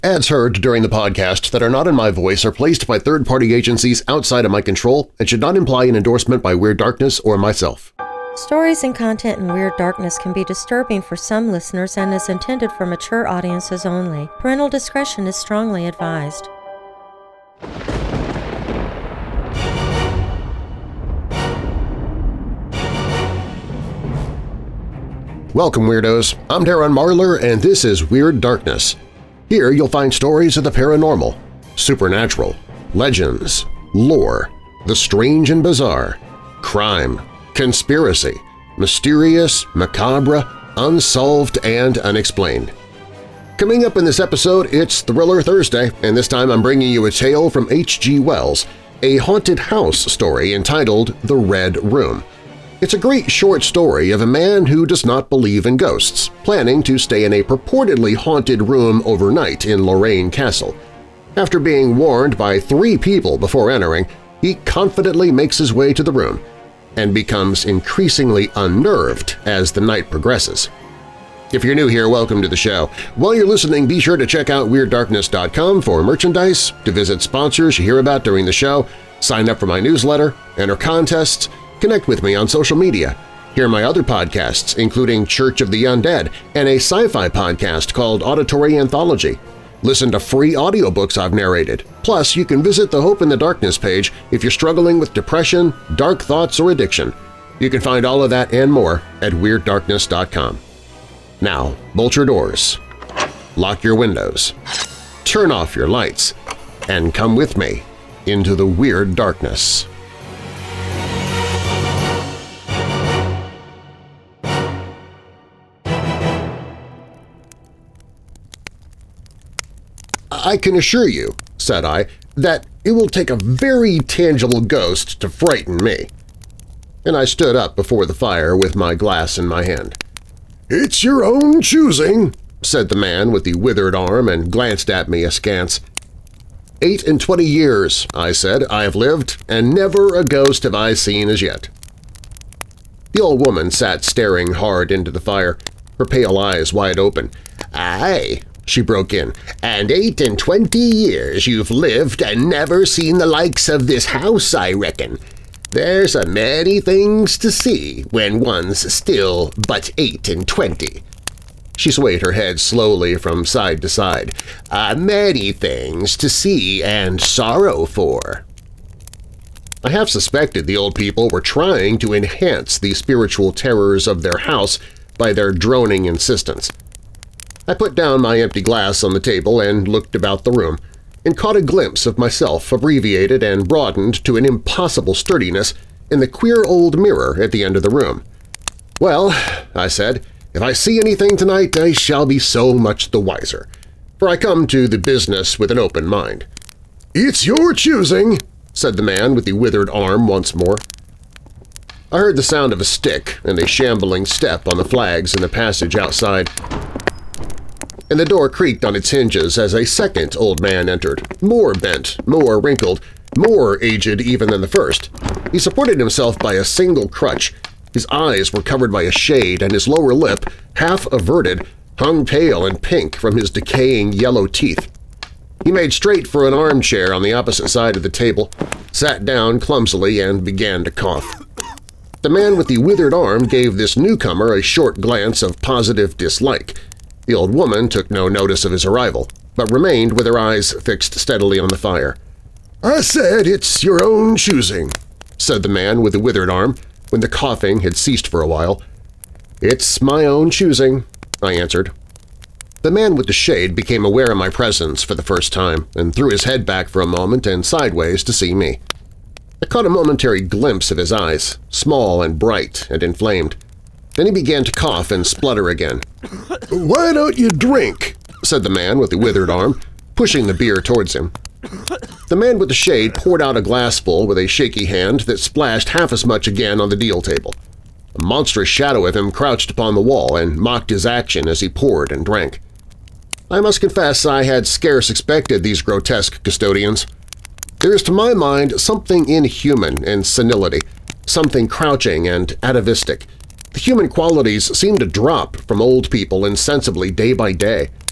Ads heard during the podcast that are not in my voice are placed by third-party agencies outside of my control and should not imply an endorsement by Weird Darkness or myself. Stories and content in Weird Darkness can be disturbing for some listeners and is intended for mature audiences only. Parental discretion is strongly advised. Welcome, Weirdos! I'm Darren Marlar, and this is Weird Darkness. Here you'll find stories of the paranormal, supernatural, legends, lore, the strange and bizarre, crime, conspiracy, mysterious, macabre, unsolved, and unexplained. Coming up in this episode, it's Thriller Thursday, and this time I'm bringing you a tale from H.G. Wells, a haunted house story entitled The Red Room. It's a great short story of a man who does not believe in ghosts, planning to stay in a purportedly haunted room overnight in Lorraine Castle. After being warned by 3 people before entering, he confidently makes his way to the room and becomes increasingly unnerved as the night progresses. If you're new here, welcome to the show. While you're listening, be sure to check out WeirdDarkness.com for merchandise, to visit sponsors you hear about during the show, sign up for my newsletter, enter contests, connect with me on social media, hear my other podcasts including Church of the Undead and a sci-fi podcast called Auditory Anthology. Listen to free audiobooks I've narrated. Plus, you can visit the Hope in the Darkness page if you're struggling with depression, dark thoughts, or addiction. You can find all of that and more at WeirdDarkness.com. Now, bolt your doors, lock your windows, turn off your lights, and come with me into the Weird Darkness. "I can assure you," said I, "that it will take a very tangible ghost to frighten me." And I stood up before the fire with my glass in my hand. "It's your own choosing," said the man with the withered arm and glanced at me askance. 28 years, I said, I have lived, and never a ghost have I seen as yet." The old woman sat staring hard into the fire, her pale eyes wide open. "Aye," she broke in, "and 28 years you've lived and never seen the likes of this house, I reckon. There's a many things to see when one's still but 28. She swayed her head slowly from side to side. "Many things to see and sorrow for." I half suspected the old people were trying to enhance the spiritual terrors of their house by their droning insistence. I put down my empty glass on the table and looked about the room, and caught a glimpse of myself abbreviated and broadened to an impossible sturdiness in the queer old mirror at the end of the room. "Well," I said, "if I see anything tonight, I shall be so much the wiser, for I come to the business with an open mind." "It's your choosing," said the man with the withered arm once more. I heard the sound of a stick and a shambling step on the flags in the passage outside, and the door creaked on its hinges as a second old man entered, more bent, more wrinkled, more aged even than the first. He supported himself by a single crutch. His eyes were covered by a shade, and his lower lip, half averted, hung pale and pink from his decaying yellow teeth. He made straight for an armchair on the opposite side of the table, sat down clumsily, and began to cough. The man with the withered arm gave this newcomer a short glance of positive dislike. The old woman took no notice of his arrival, but remained with her eyes fixed steadily on the fire. "I said it's your own choosing," said the man with the withered arm, when the coughing had ceased for a while. "It's my own choosing," I answered. The man with the shade became aware of my presence for the first time and threw his head back for a moment and sideways to see me. I caught a momentary glimpse of his eyes, small and bright and inflamed. Then he began to cough and splutter again. "Why don't you drink?" said the man with the withered arm, pushing the beer towards him. The man with the shade poured out a glassful with a shaky hand that splashed half as much again on the deal table. A monstrous shadow of him crouched upon the wall and mocked his action as he poured and drank. I must confess I had scarce expected these grotesque custodians. There is to my mind something inhuman in senility, something crouching and atavistic. The human qualities seem to drop from old people insensibly day by day.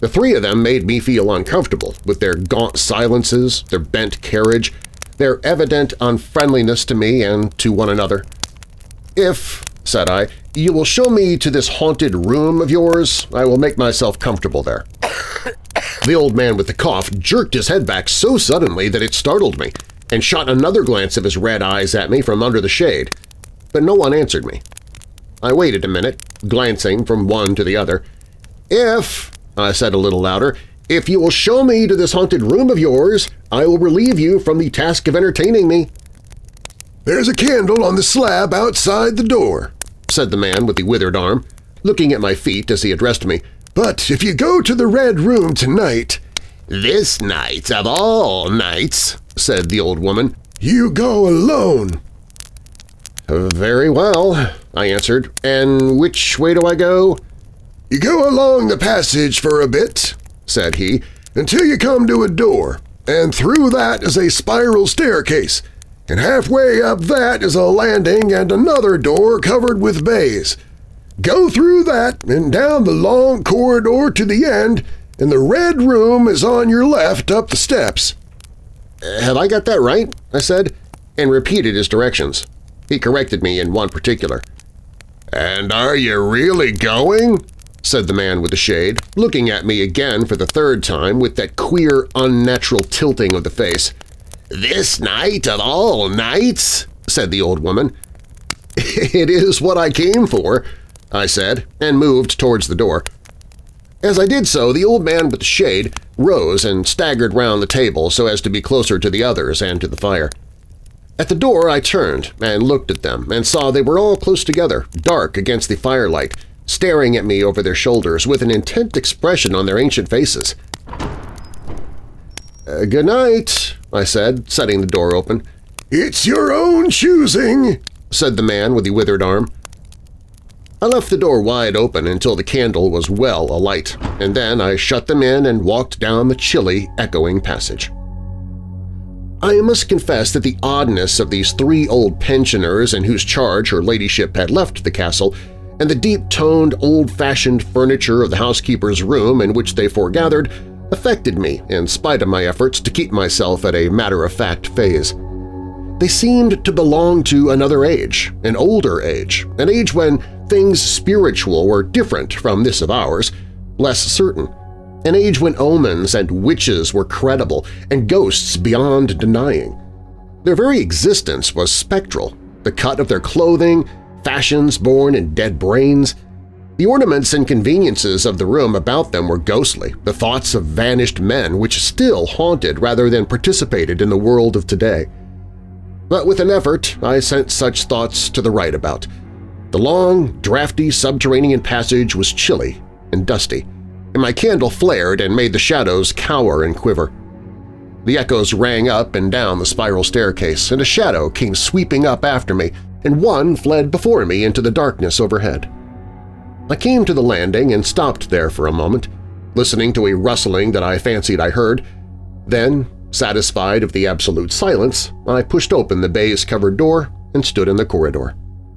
The three of them made me feel uncomfortable with their gaunt silences, their bent carriage, their evident unfriendliness to me and to one another. "If," said I, "you will show me to this haunted room of yours, I will make myself comfortable there." The old man with the cough jerked his head back so suddenly that it startled me and shot another glance of his red eyes at me from under the shade, but no one answered me. I waited a minute, glancing from one to the other. "If," I said a little louder, "if you will show me to this haunted room of yours, I will relieve you from the task of entertaining me." "There's a candle on the slab outside the door," said the man with the withered arm, looking at my feet as he addressed me. "But if you go to the Red Room tonight—" "This night of all nights," said the old woman, "you go alone." "Very well," I answered. "And which way do I go?" "You go along the passage for a bit," said he, "until you come to a door, and through that is a spiral staircase, and halfway up that is a landing and another door covered with bays. Go through that and down the long corridor to the end, and the Red Room is on your left up the steps." "Have I got that right?" I said, and repeated his directions. He corrected me in one particular. "And are you really going?" said the man with the shade, looking at me again for the third time with that queer, unnatural tilting of the face. "This night of all nights?" said the old woman. "It is what I came for," I said, and moved towards the door. As I did so, the old man with the shade rose and staggered round the table so as to be closer to the others and to the fire. At the door I turned and looked at them and saw they were all close together, dark against the firelight, staring at me over their shoulders with an intent expression on their ancient faces. "Good night," I said, setting the door open. "It's your own choosing," said the man with the withered arm. I left the door wide open until the candle was well alight, and then I shut them in and walked down the chilly, echoing passage. I must confess that the oddness of these three old pensioners in whose charge her ladyship had left the castle and the deep-toned, old-fashioned furniture of the housekeeper's room in which they foregathered affected me in spite of my efforts to keep myself at a matter-of-fact phase. They seemed to belong to another age, an older age, an age when things spiritual were different from this of ours, less certain, an age when omens and witches were credible and ghosts beyond denying. Their very existence was spectral, the cut of their clothing, fashions born in dead brains. The ornaments and conveniences of the room about them were ghostly, the thoughts of vanished men which still haunted rather than participated in the world of today. But with an effort I sent such thoughts to the right about. The long, drafty subterranean passage was chilly and dusty, and my candle flared and made the shadows cower and quiver. The echoes rang up and down the spiral staircase, and a shadow came sweeping up after me, and one fled before me into the darkness overhead. I came to the landing and stopped there for a moment, listening to a rustling that I fancied I heard. Then, satisfied of the absolute silence, I pushed open the baize-covered door and stood in the corridor.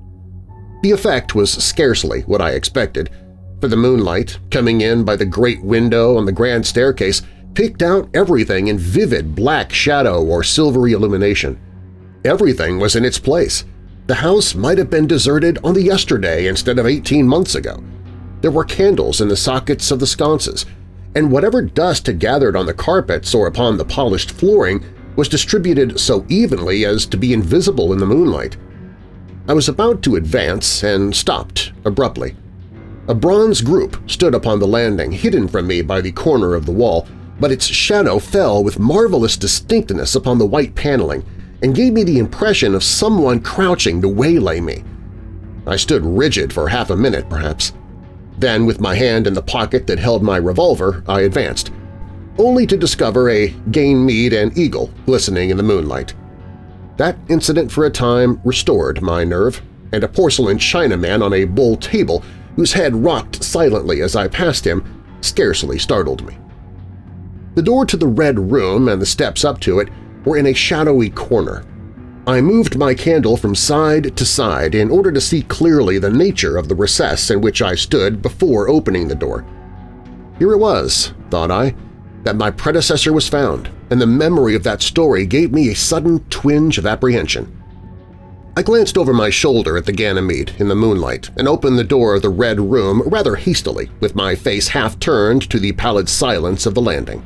The effect was scarcely what I expected, for the moonlight, coming in by the great window on the grand staircase, picked out everything in vivid black shadow or silvery illumination. Everything was in its place. The house might have been deserted on the yesterday instead of 18 months ago. There were candles in the sockets of the sconces, and whatever dust had gathered on the carpets or upon the polished flooring was distributed so evenly as to be invisible in the moonlight. I was about to advance and stopped abruptly. A bronze group stood upon the landing, hidden from me by the corner of the wall, but its shadow fell with marvelous distinctness upon the white paneling and gave me the impression of someone crouching to waylay me. I stood rigid for half a minute, perhaps. Then, with my hand in the pocket that held my revolver, I advanced, only to discover a Ganymede and eagle glistening in the moonlight. That incident for a time restored my nerve, and a porcelain Chinaman on a buhl table whose head rocked silently as I passed him scarcely startled me. The door to the Red Room and the steps up to it were in a shadowy corner. I moved my candle from side to side in order to see clearly the nature of the recess in which I stood before opening the door. Here it was, thought I, that my predecessor was found, and the memory of that story gave me a sudden twinge of apprehension. I glanced over my shoulder at the Ganymede in the moonlight and opened the door of the Red Room rather hastily, with my face half turned to the pallid silence of the landing.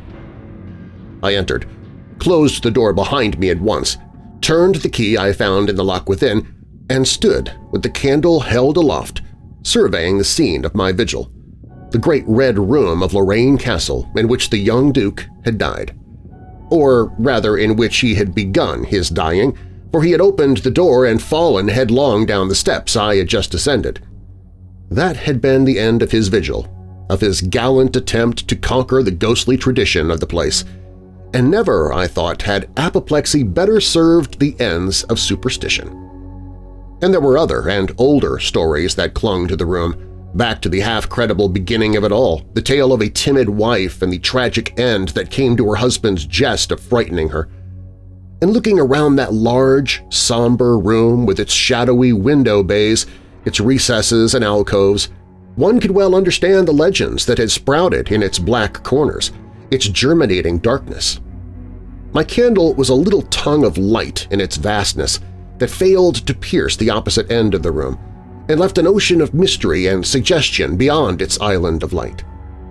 I entered, closed the door behind me at once, turned the key I found in the lock within, and stood with the candle held aloft, surveying the scene of my vigil, the great red room of Lorraine Castle in which the young Duke had died. Or rather in which he had begun his dying, for he had opened the door and fallen headlong down the steps I had just ascended. That had been the end of his vigil, of his gallant attempt to conquer the ghostly tradition of the place, and never, I thought, had apoplexy better served the ends of superstition. And there were other and older stories that clung to the room, back to the half-credible beginning of it all, the tale of a timid wife and the tragic end that came to her husband's jest of frightening her. And looking around that large, somber room with its shadowy window bays, its recesses and alcoves, one could well understand the legends that had sprouted in its black corners, its germinating darkness. My candle was a little tongue of light in its vastness that failed to pierce the opposite end of the room, and left an ocean of mystery and suggestion beyond its island of light.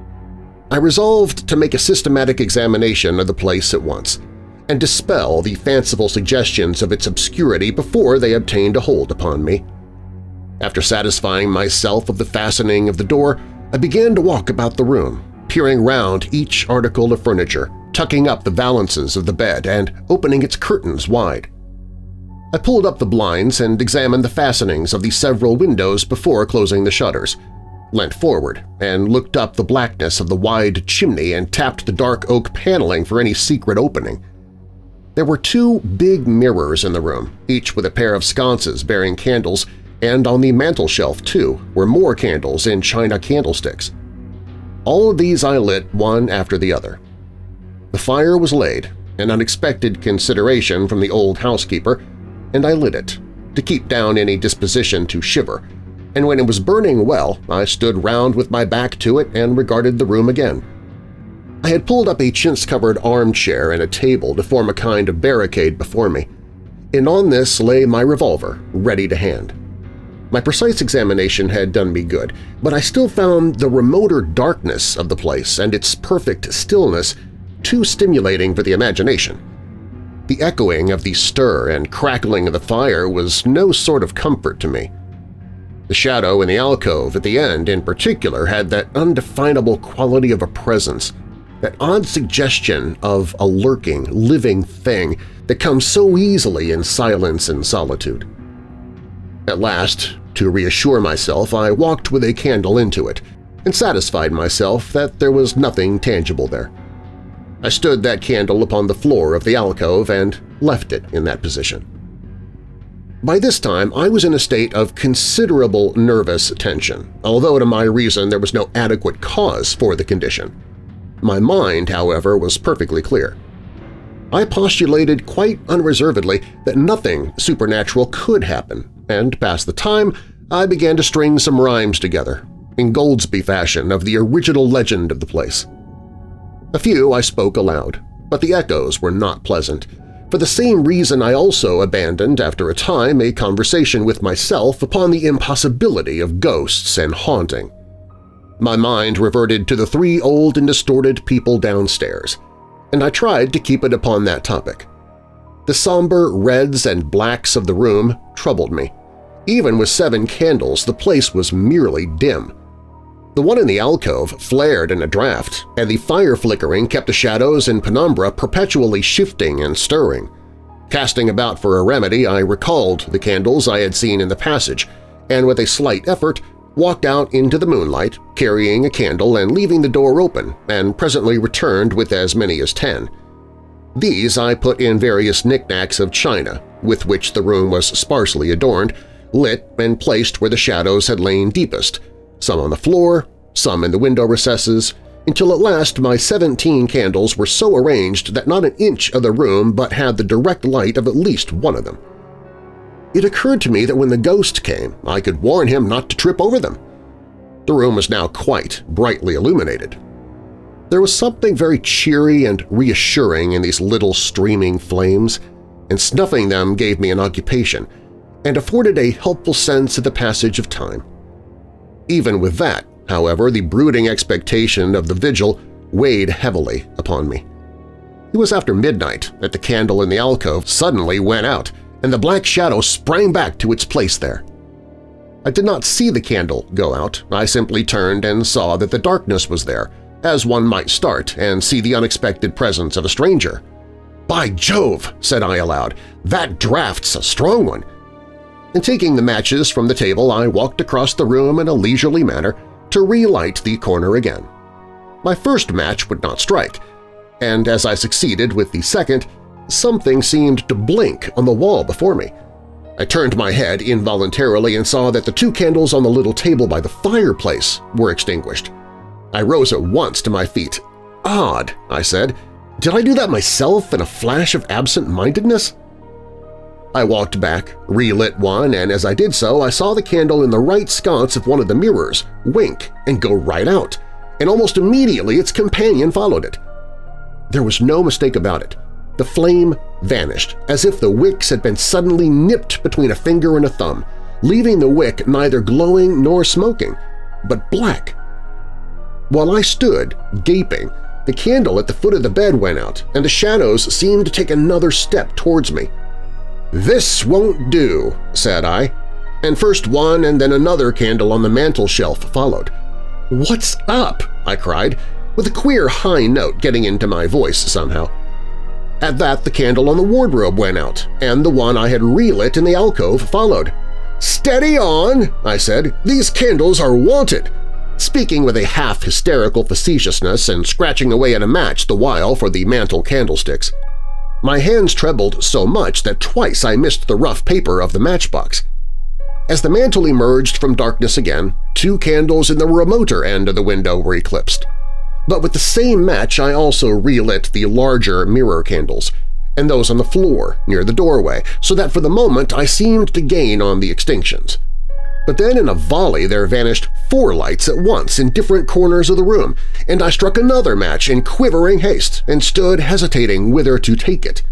I resolved to make a systematic examination of the place at once, and dispel the fanciful suggestions of its obscurity before they obtained a hold upon me. After satisfying myself of the fastening of the door, I began to walk about the room, peering round each article of furniture, tucking up the valances of the bed and opening its curtains wide. I pulled up the blinds and examined the fastenings of the several windows before closing the shutters, leant forward and looked up the blackness of the wide chimney and tapped the dark oak paneling for any secret opening. There were 2 big mirrors in the room, each with a pair of sconces bearing candles, and on the mantel shelf, too, were more candles in china candlesticks. All of these I lit one after the other. The fire was laid, an unexpected consideration from the old housekeeper, and I lit it, to keep down any disposition to shiver, and when it was burning well I stood round with my back to it and regarded the room again. I had pulled up a chintz-covered armchair and a table to form a kind of barricade before me, and on this lay my revolver, ready to hand. My precise examination had done me good, but I still found the remoter darkness of the place and its perfect stillness too stimulating for the imagination. The echoing of the stir and crackling of the fire was no sort of comfort to me. The shadow in the alcove at the end in particular had that undefinable quality of a presence, that odd suggestion of a lurking, living thing that comes so easily in silence and solitude. At last, to reassure myself, I walked with a candle into it and satisfied myself that there was nothing tangible there. I stood that candle upon the floor of the alcove and left it in that position. By this time I was in a state of considerable nervous tension, although to my reason there was no adequate cause for the condition. My mind, however, was perfectly clear. I postulated quite unreservedly that nothing supernatural could happen, and past the time I began to string some rhymes together, in Goldsby fashion of the original legend of the place. A few I spoke aloud, but the echoes were not pleasant. For the same reason I also abandoned after a time a conversation with myself upon the impossibility of ghosts and haunting. My mind reverted to the 3 old and distorted people downstairs, and I tried to keep it upon that topic. The somber reds and blacks of the room troubled me. Even with 7 candles, the place was merely dim. The one in the alcove flared in a draught, and the fire flickering kept the shadows and penumbra perpetually shifting and stirring. Casting about for a remedy, I recalled the candles I had seen in the passage, and with a slight effort walked out into the moonlight, carrying a candle and leaving the door open, and presently returned with as many as 10. These I put in various knickknacks of china, with which the room was sparsely adorned, lit and placed where the shadows had lain deepest, some on the floor, some in the window recesses, until at last my 17 candles were so arranged that not an inch of the room but had the direct light of at least one of them. It occurred to me that when the ghost came, I could warn him not to trip over them. The room was now quite brightly illuminated. There was something very cheery and reassuring in these little streaming flames, and snuffing them gave me an occupation and afforded a helpful sense of the passage of time. Even with that, however, the brooding expectation of the vigil weighed heavily upon me. It was after midnight that the candle in the alcove suddenly went out, and the black shadow sprang back to its place there. I did not see the candle go out. I simply turned and saw that the darkness was there, as one might start and see the unexpected presence of a stranger. "By Jove!" said I aloud, "that draft's a strong one." And taking the matches from the table, I walked across the room in a leisurely manner to relight the corner again. My first match would not strike, and as I succeeded with the second, something seemed to blink on the wall before me. I turned my head involuntarily and saw that the 2 candles on the little table by the fireplace were extinguished. I rose at once to my feet. "Odd," I said. "Did I do that myself in a flash of absent-mindedness?" I walked back, relit one, and as I did so I saw the candle in the right sconce of one of the mirrors wink and go right out, and almost immediately its companion followed it. There was no mistake about it. The flame vanished, as if the wicks had been suddenly nipped between a finger and a thumb, leaving the wick neither glowing nor smoking, but black. While I stood, gaping, the candle at the foot of the bed went out, and the shadows seemed to take another step towards me. "This won't do," said I, and first one and then another candle on the mantel shelf followed. "What's up?" I cried, with a queer high note getting into my voice somehow. At that the candle on the wardrobe went out, and the one I had relit in the alcove followed. "Steady on!" I said. "These candles are wanted!" speaking with a half-hysterical facetiousness and scratching away at a match the while for the mantel candlesticks. My hands trembled so much that twice I missed the rough paper of the matchbox. As the mantel emerged from darkness again, 2 candles in the remoter end of the window were eclipsed. But with the same match I also relit the larger mirror candles, and those on the floor near the doorway, so that for the moment I seemed to gain on the extinctions. But then in a volley there vanished 4 lights at once in different corners of the room, and I struck another match in quivering haste and stood hesitating whither to take it.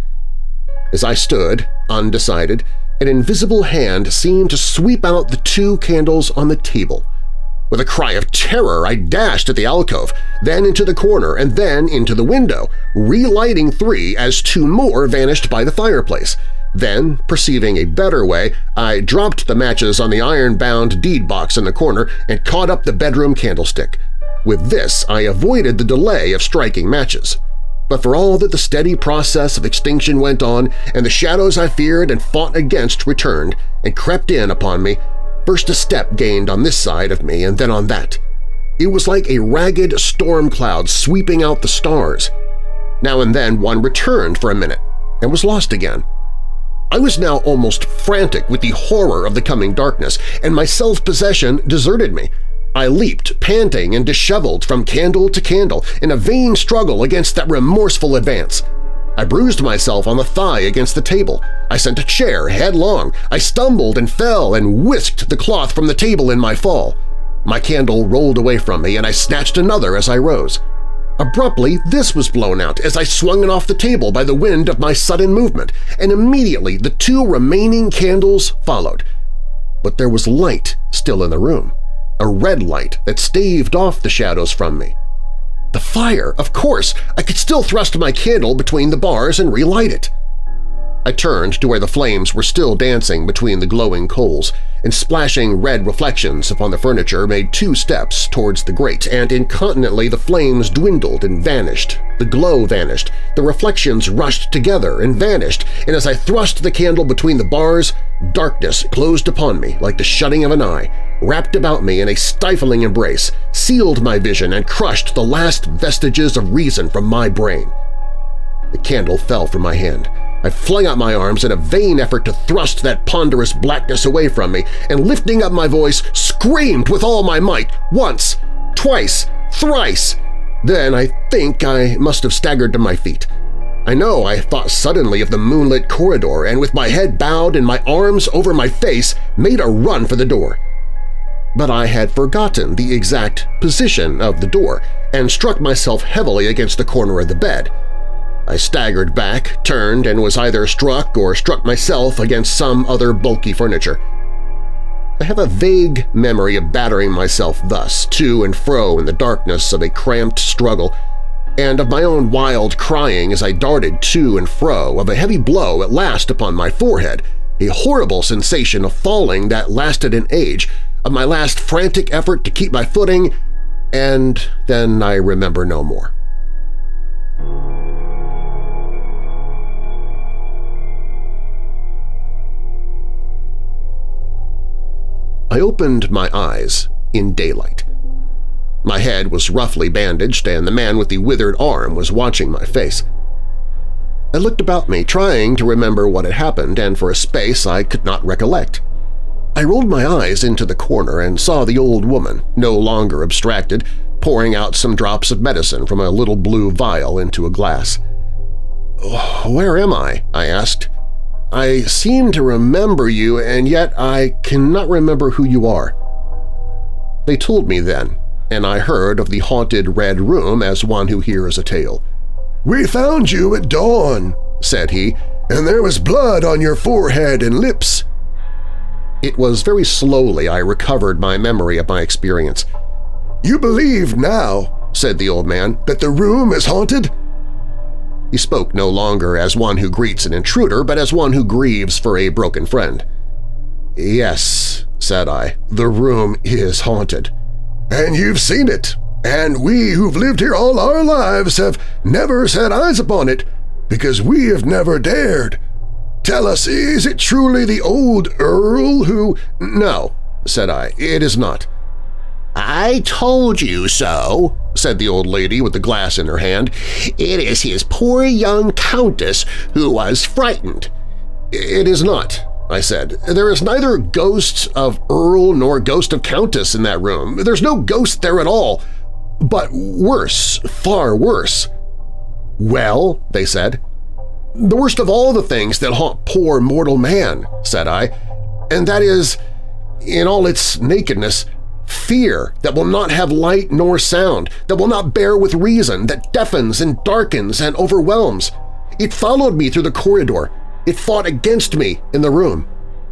As I stood, undecided, an invisible hand seemed to sweep out the 2 candles on the table. With a cry of terror I dashed at the alcove, then into the corner and then into the window, relighting 3 as 2 more vanished by the fireplace. Then, perceiving a better way, I dropped the matches on the iron-bound deed box in the corner and caught up the bedroom candlestick. With this I avoided the delay of striking matches. But for all that the steady process of extinction went on and the shadows I feared and fought against returned and crept in upon me, first a step gained on this side of me and then on that. It was like a ragged storm cloud sweeping out the stars. Now and then one returned for a minute and was lost again. I was now almost frantic with the horror of the coming darkness, and my self-possession deserted me. I leaped, panting and disheveled, from candle to candle in a vain struggle against that remorseful advance. I bruised myself on the thigh against the table. I sent a chair headlong. I stumbled and fell and whisked the cloth from the table in my fall. My candle rolled away from me, and I snatched another as I rose. Abruptly, this was blown out as I swung it off the table by the wind of my sudden movement, and immediately the 2 remaining candles followed. But there was light still in the room, a red light that staved off the shadows from me. The fire, of course! I could still thrust my candle between the bars and relight it. I turned to where the flames were still dancing between the glowing coals, and splashing red reflections upon the furniture made 2 steps towards the grate, and incontinently the flames dwindled and vanished. The glow vanished, the reflections rushed together and vanished, and as I thrust the candle between the bars, darkness closed upon me like the shutting of an eye, wrapped about me in a stifling embrace, sealed my vision, and crushed the last vestiges of reason from my brain. The candle fell from my hand. I flung out my arms in a vain effort to thrust that ponderous blackness away from me, and lifting up my voice, screamed with all my might, once, twice, thrice. Then I think I must have staggered to my feet. I know I thought suddenly of the moonlit corridor, and with my head bowed and my arms over my face, made a run for the door. but I had forgotten the exact position of the door and struck myself heavily against the corner of the bed. I staggered back, turned, and was either struck or struck myself against some other bulky furniture. I have a vague memory of battering myself thus, to and fro in the darkness of a cramped struggle, and of my own wild crying as I darted to and fro, of a heavy blow at last upon my forehead, a horrible sensation of falling that lasted an age, of my last frantic effort to keep my footing, and then I remember no more. I opened my eyes in daylight. My head was roughly bandaged and the man with the withered arm was watching my face. I looked about me, trying to remember what had happened, and for a space I could not recollect. I rolled my eyes into the corner and saw the old woman, no longer abstracted, pouring out some drops of medicine from a little blue vial into a glass. "Where am I?" I asked. "I seem to remember you, and yet I cannot remember who you are." They told me then, and I heard of the haunted Red Room as one who hears a tale. "We found you at dawn," said he, "and there was blood on your forehead and lips." It was very slowly I recovered my memory of my experience. "You believe now," said the old man, "that the room is haunted?" He spoke no longer as one who greets an intruder, but as one who grieves for a broken friend. "Yes," said I, "the room is haunted." "And you've seen it, and we who've lived here all our lives have never set eyes upon it, because we have never dared. Tell us, is it truly the old Earl who—" "No," said I, "it is not." "I told you so," said the old lady with the glass in her hand. "It is his poor young countess who was frightened." "It is not," I said. "There is neither ghost of Earl nor ghost of Countess in that room. There's no ghost there at all. But worse, far worse." "Well," they said. "The worst of all the things that haunt poor mortal man," said I, "and that is, in all its nakedness, fear that will not have light nor sound, that will not bear with reason, that deafens and darkens and overwhelms. It followed me through the corridor. It fought against me in the room."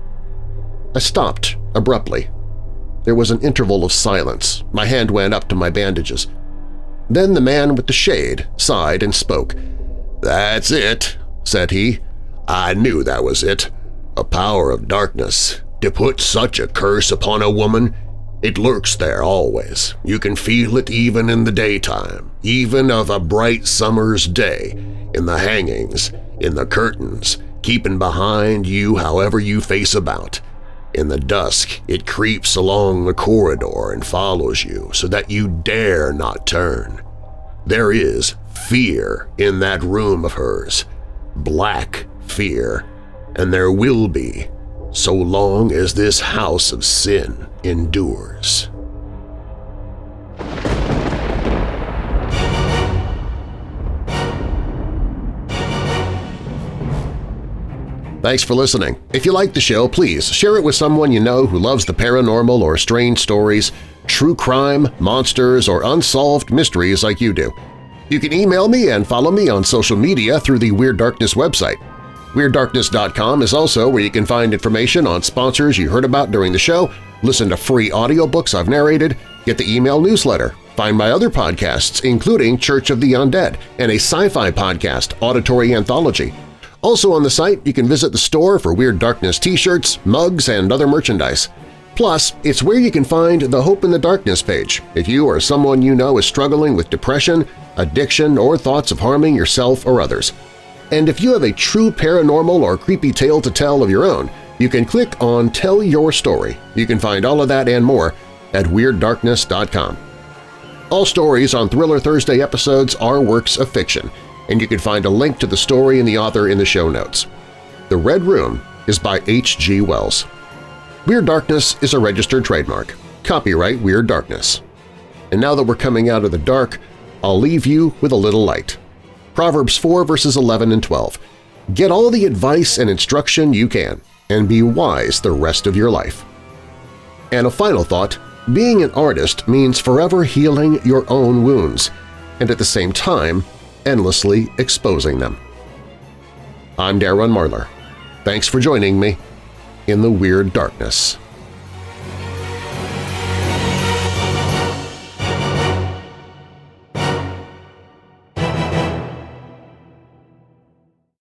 I stopped abruptly. There was an interval of silence. My hand went up to my bandages. Then the man with the shade sighed and spoke. "That's it," said he. "I knew that was it. A power of darkness. To put such a curse upon a woman, it lurks there always. You can feel it even in the daytime, even of a bright summer's day, in the hangings, in the curtains, keeping behind you however you face about. In the dusk, it creeps along the corridor and follows you so that you dare not turn. There is fear in that room of hers, black fear, and there will be so long as this house of sin endures." Thanks for listening. If you like the show, please share it with someone you know who loves the paranormal or strange stories, true crime, monsters, or unsolved mysteries like you do. You can email me and follow me on social media through the Weird Darkness website. WeirdDarkness.com is also where you can find information on sponsors you heard about during the show, listen to free audiobooks I've narrated, get the email newsletter, find my other podcasts including Church of the Undead and a sci-fi podcast, Auditory Anthology. Also on the site, you can visit the store for Weird Darkness t-shirts, mugs, and other merchandise. Plus, it's where you can find the Hope in the Darkness page if you or someone you know is struggling with depression, addiction, or thoughts of harming yourself or others. And if you have a true paranormal or creepy tale to tell of your own, you can click on Tell Your Story. You can find all of that and more at WeirdDarkness.com. All stories on Thriller Thursday episodes are works of fiction, and you can find a link to the story and the author in the show notes. The Red Room is by H.G. Wells. Weird Darkness is a registered trademark. Copyright Weird Darkness. And now that we're coming out of the dark, I'll leave you with a little light. Proverbs 4 verses 11 and 12. Get all the advice and instruction you can, and be wise the rest of your life. And a final thought, being an artist means forever healing your own wounds and at the same time endlessly exposing them. I'm Darren Marlar. Thanks for joining me in the Weird Darkness.